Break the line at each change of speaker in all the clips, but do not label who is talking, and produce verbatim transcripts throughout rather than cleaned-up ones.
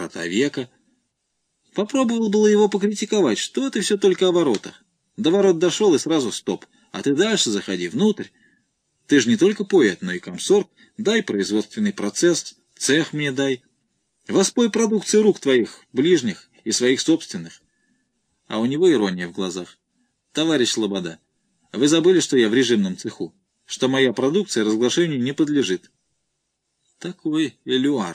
двадцатого века. Попробовал было его покритиковать, что ты все только о воротах. До ворот дошел и сразу стоп, а ты дальше заходи внутрь. Ты же не только поэт, но и комсорг, дай производственный процесс, цех мне дай. Воспой продукции рук твоих, ближних и своих собственных. А у него ирония в глазах. Товарищ Лобода, вы забыли, что я в режимном цеху, что моя продукция разглашению не подлежит. Такой элюар.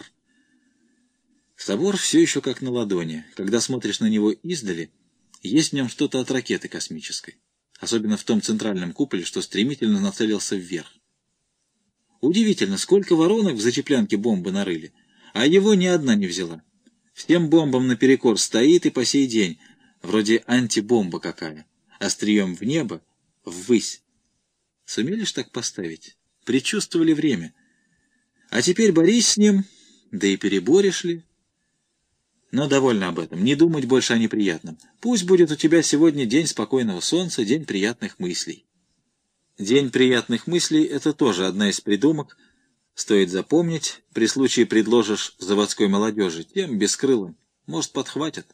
Собор все еще как на ладони. Когда смотришь на него издали, есть в нем что-то от ракеты космической. Особенно в том центральном куполе, что стремительно нацелился вверх. Удивительно, сколько воронок в зачеплянке бомбы нарыли, а его ни одна не взяла. Всем бомбам наперекор стоит и по сей день, вроде антибомба какая, острием в небо, ввысь. Сумели ж так поставить? Предчувствовали время. А теперь борись с ним, да и переборешь ли? Но довольно об этом, не думать больше о неприятном. Пусть будет у тебя сегодня день спокойного солнца, день приятных мыслей. День приятных мыслей — это тоже одна из придумок. Стоит запомнить, при случае предложишь заводской молодежи, тем бескрылым, может, подхватят.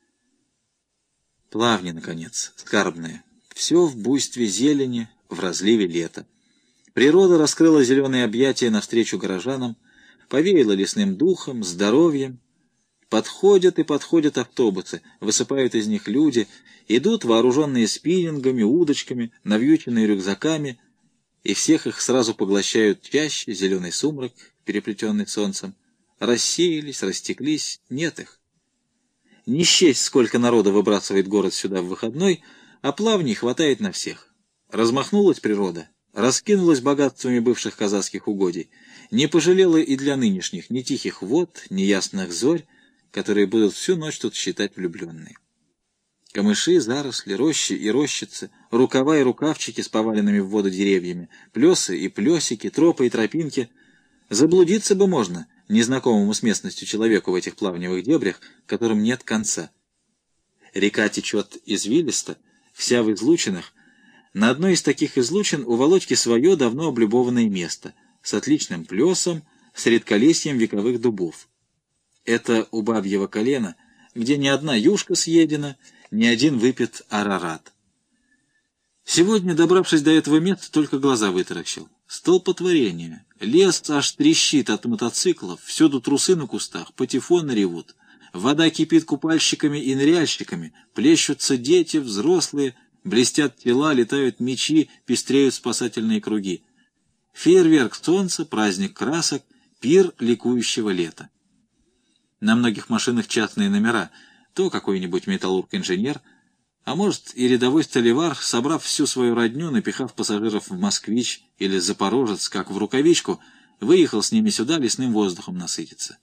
Плавни, наконец, скарбные. Все в буйстве зелени, в разливе лета. Природа раскрыла зеленые объятия навстречу горожанам, повеяла лесным духом, здоровьем. Подходят и подходят автобусы, высыпают из них люди, идут вооруженные спиннингами, удочками, навьюченные рюкзаками, и всех их сразу поглощают чаще, зеленый сумрак, переплетенный солнцем. Рассеялись, растеклись, нет их. Не счесть, сколько народа выбрасывает город сюда в выходной, а плавней хватает на всех. Размахнулась природа, раскинулась богатствами бывших казацких угодий, не пожалела и для нынешних ни тихих вод, ни ясных зорь, которые будут всю ночь тут считать влюбленные. Камыши, заросли, рощи и рощицы, рукава и рукавчики с поваленными в воду деревьями, плесы и плесики, тропы и тропинки. Заблудиться бы можно незнакомому с местностью человеку в этих плавневых дебрях, которым нет конца. Река течет извилисто, вся в излучинах. На одной из таких излучин у Володьки свое давно облюбованное место, с отличным плесом, с редколесьем вековых дубов. Это у бабьего колена, где ни одна юшка съедена, ни один выпит арарат. Сегодня, добравшись до этого места, только глаза вытаращил. Столпотворение. Лес аж трещит от мотоциклов, всюду трусы на кустах, патефоны ревут. Вода кипит купальщиками и ныряльщиками, плещутся дети, взрослые, блестят тела, летают мечи, пестреют спасательные круги. Фейерверк солнца, праздник красок, пир ликующего лета. На многих машинах частные номера, то какой-нибудь металлург-инженер, а может и рядовой столевар, собрав всю свою родню, напихав пассажиров в «Москвич» или «Запорожец», как в рукавичку, выехал с ними сюда лесным воздухом насытиться.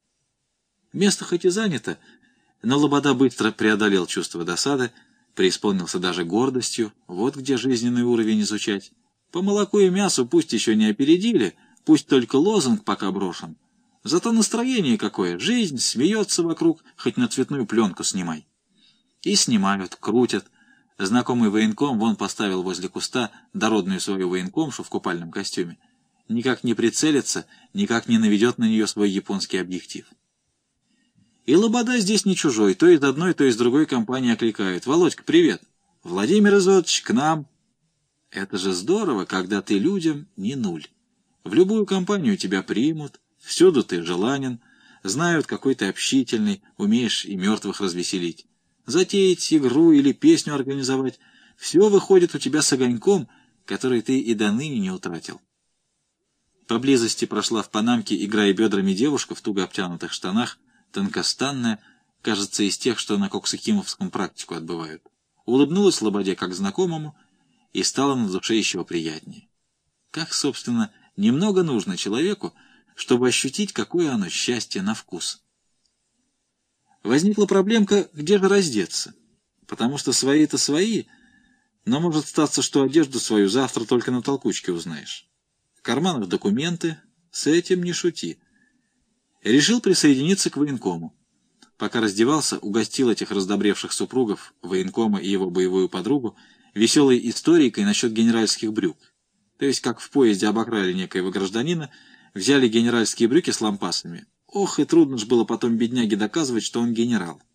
Место хоть и занято, но Лобода быстро преодолел чувство досады, преисполнился даже гордостью, вот где жизненный уровень изучать. По молоку и мясу пусть еще не опередили, пусть только лозунг пока брошен. Зато настроение какое, жизнь смеется вокруг, хоть на цветную пленку снимай. И снимают, крутят. Знакомый военком вон поставил возле куста дородную свою военкомшу в купальном костюме. Никак не прицелится, никак не наведет на нее свой японский объектив. И Лобода здесь не чужой, то из одной, то из другой компании окликают. «Володька, привет! Владимир Изотович, к нам!» Это же здорово, когда ты людям не нуль. В любую компанию тебя примут, всюду ты желанен, знают, какой ты общительный, умеешь и мертвых развеселить. Затеять игру или песню организовать — все выходит у тебя с огоньком, который ты и до ныне не утратил. Поблизости прошла в панамке, играя бедрами, девушка в туго обтянутых штанах, тонкостанная, кажется, из тех, что на Коксахимовском практику отбывают. Улыбнулась Лободе как знакомому, и стало на душе еще приятнее. Как, собственно, немного нужно человеку, чтобы ощутить, какое оно счастье на вкус. Возникла проблемка, где же раздеться, потому что свои-то свои, но может статься, что одежду свою завтра только на толкучке узнаешь. В карманах документы, с этим не шути. Решил присоединиться к военкому. Пока раздевался, угостил этих раздобревших супругов, военкома и его боевую подругу, веселой историкой насчет генеральских брюк. То есть, как в поезде обокрали некоего гражданина, взяли генеральские брюки с лампасами. Ох, и трудно ж было потом бедняге доказывать, что он генерал.